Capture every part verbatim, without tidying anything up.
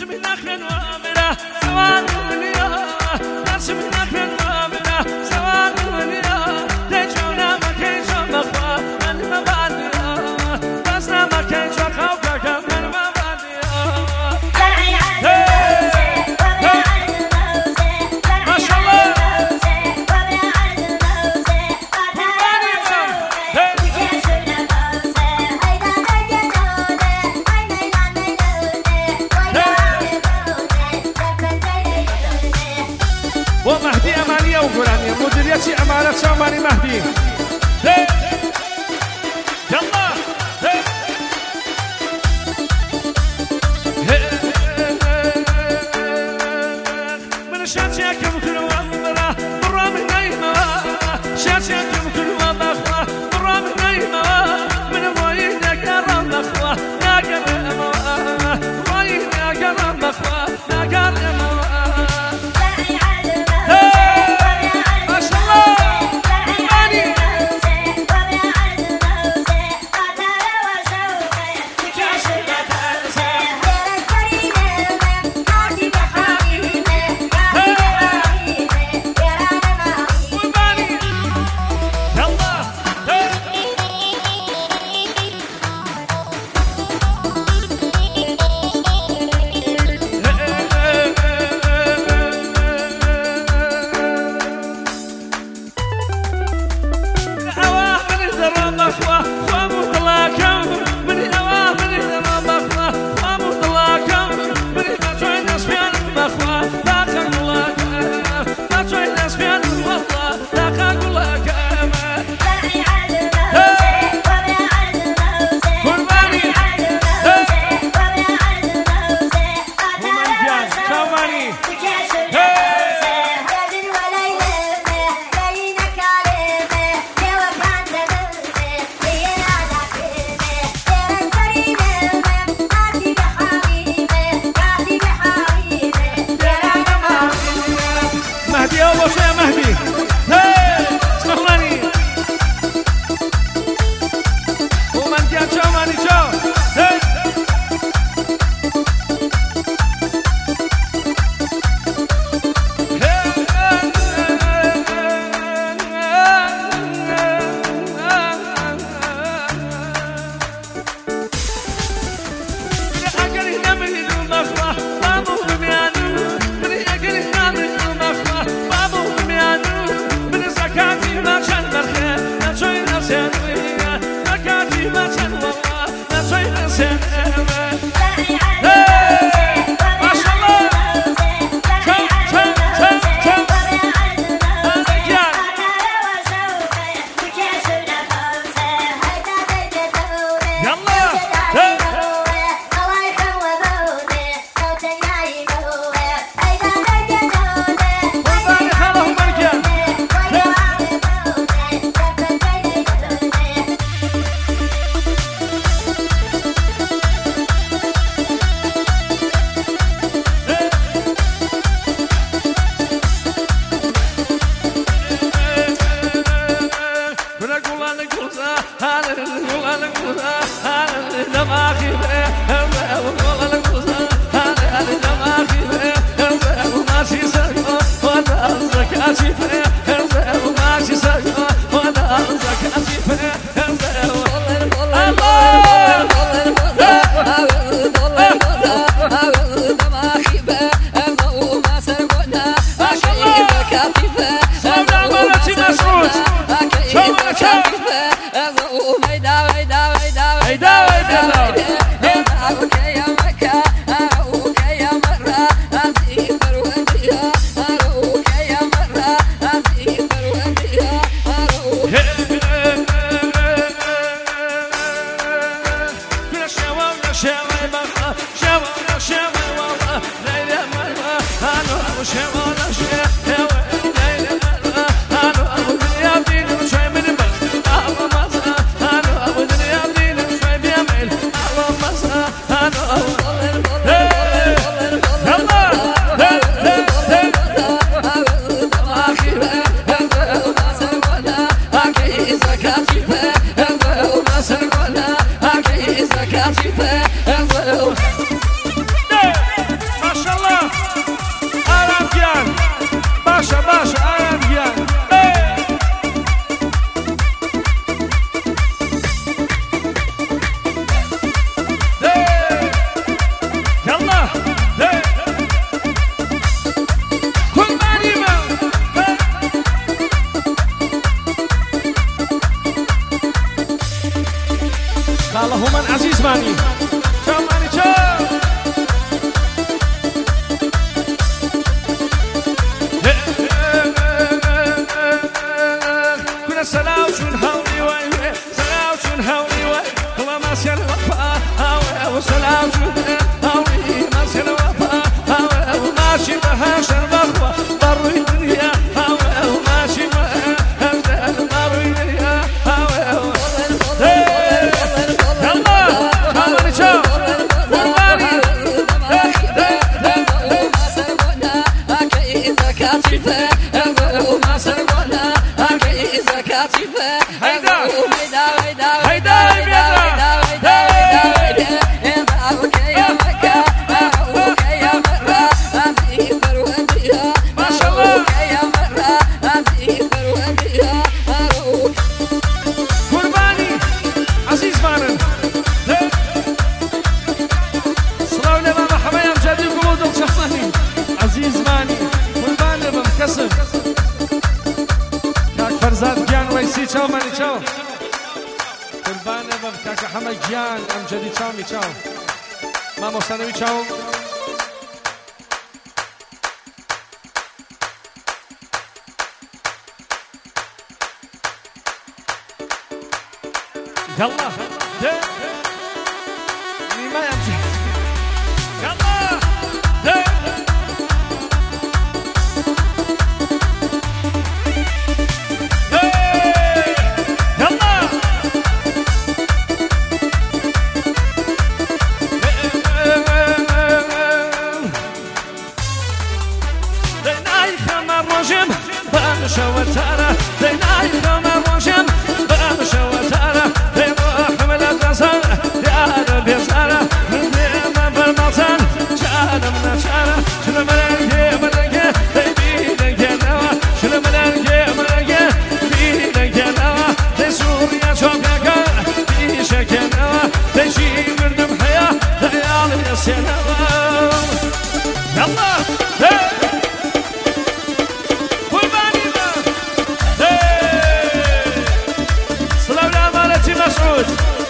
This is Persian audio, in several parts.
من نخل وامرة سوار منيا ناس من نخل وامرة سوار منيا تجونا ما كيجا مخوا من مبادئا بسنا ما كيجا خوكك من مبادئا زرعي عالموزة وبي عالموزة ما شاء الله وبي عالموزة قطع الموزة بكيسو الموزة هيدا هيدا نودة هيدا يلعنا ومهدي أمانية وقرانية مديرية أمانة شاماني مهدي يلا من شاتيكم كل ومرة برا من نايمة شاتيكم كل ومخوة برا من نايمة من وينك رم مخوة يا قرم وينك رم مخوة يا قرم چاو مانی چاو كنا سلاو شون هاوني وين سلاو شون هاوني وين والله ما سير وفا هاوي وسلاو شون هاوني ما سير وفا هاوي وماشي بها شربخوة ضروا الدنيا هاوي وماشي بها ضروا الدنيا هاوي يلا هاوني شو والله وما سرقنا هكي إذا كاتفة هيدا هيدا هيدا هيدا هيدا يا مكة يا مرة أنتي فرونديها ما شاء الله يا مرة أنتي فرونديها قرباني عزيز مارن صلاة لما محمد أمجد قمود شخصني عزيز ماني قرباني بمكسب فرزاد جان ويسي چاو ماني چاو قربانه بم کاکا همه جان امجدی چاو می چاو ما مستنوی چاو يلا ده ما يمشي يلا ده شوتارة ديناي خمر وشم بام شوتارة بروح من الدسارة يا ربي سارة ديما بالمطر شارة من شارة شنو من الجي من الجي بيدك يا نوا شنو من الجي من الجي بيدك يا نوا دي سوريا شوكاكا بيشك يا نوا دي شي مردم حياة ديالي يا سينوا يلا مسعود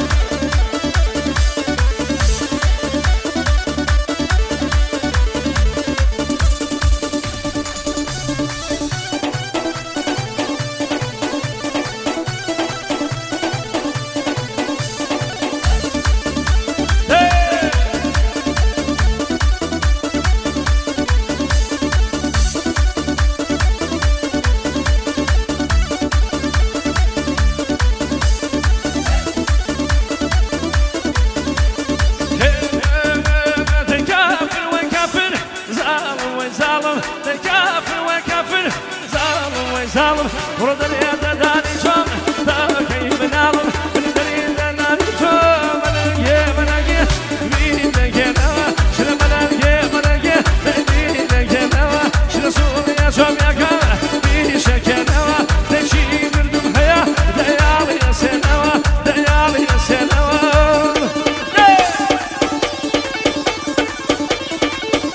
ظالم ورد اليد داني شوم ذاكي بنالم من دليل داني شوم مناجي مناجي بيدك يا نوا شنو مناجي مناجي بيدك يا نوا شنو سوريا شوم يا كا بيشك يا نوا تشي مردم حياة ديالي يا سنوا ديالي يا سنوا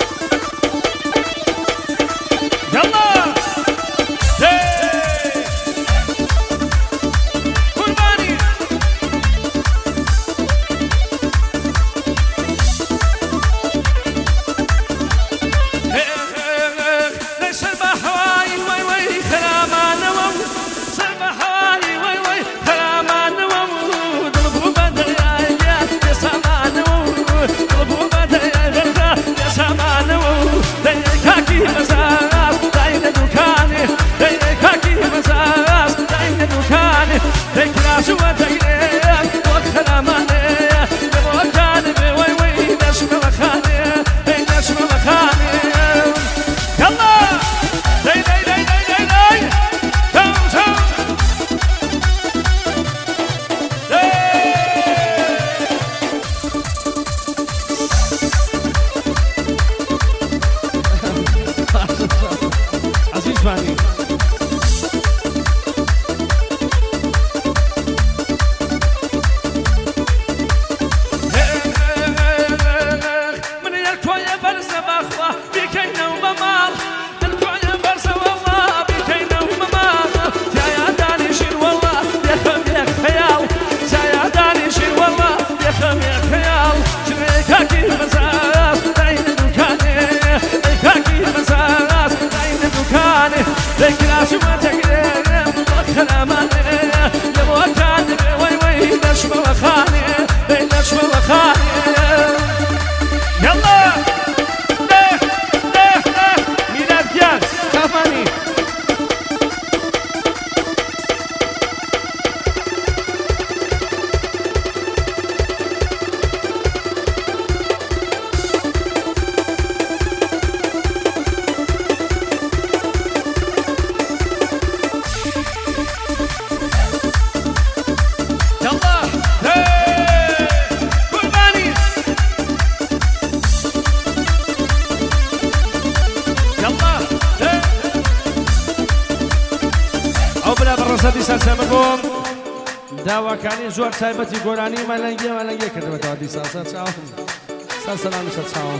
يلا دیسان بگم داواکانی زۆر تایبەتی گۆرانی مەلەنگی مەلەنگی کردوێتەوە دیسان سەر چاوم سەر سەلامی سەر چاوم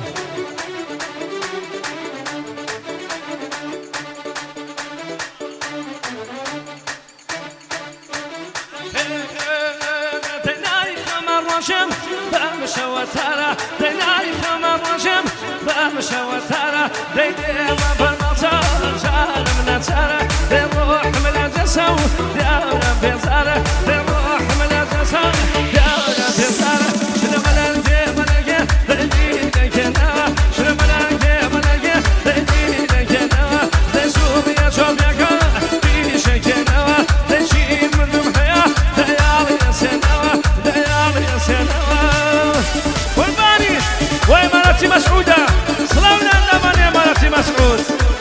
ڕۆژم بەمشەوە تارە دەینای خەمە ڕۆژم بەمشەوە تارە دەیدێمە بەرمەڵچە جارم نەچارە دێ ڕۆحم لە جەسە و دیاورە بێزارە دێ ڕۆحم لە جەسە و دیاورە بێزارە شنە مەلەنگێ مەلەنگێ دەیدی دەیکێنەوە شنە مەلەنگێ مەلەنگێ دەیدی دەیکێنەوە دەی سووڕیە چۆبیەکە پیشەکێنەوە دەیچی مردم هەیە دەیاڵی ئەسێنەوە دەیاڵی ئەسێنەوە قوربانی وای مەرەتی مەسعودە سڵاو نامانێ مەرەتی مەسعود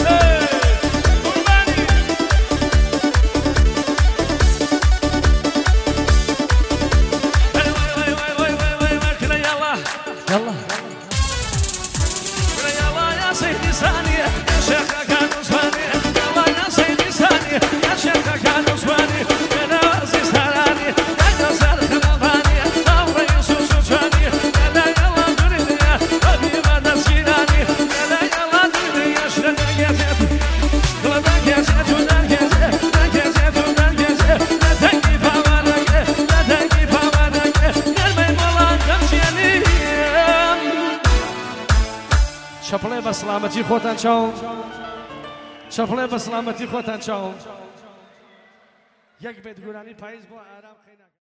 چپڵێ بە سلامەتی خۆتان چاوم چپڵێ بە سلامەتی خۆتان چاوم یەک بێت گورانی پاییز بۆ ئارام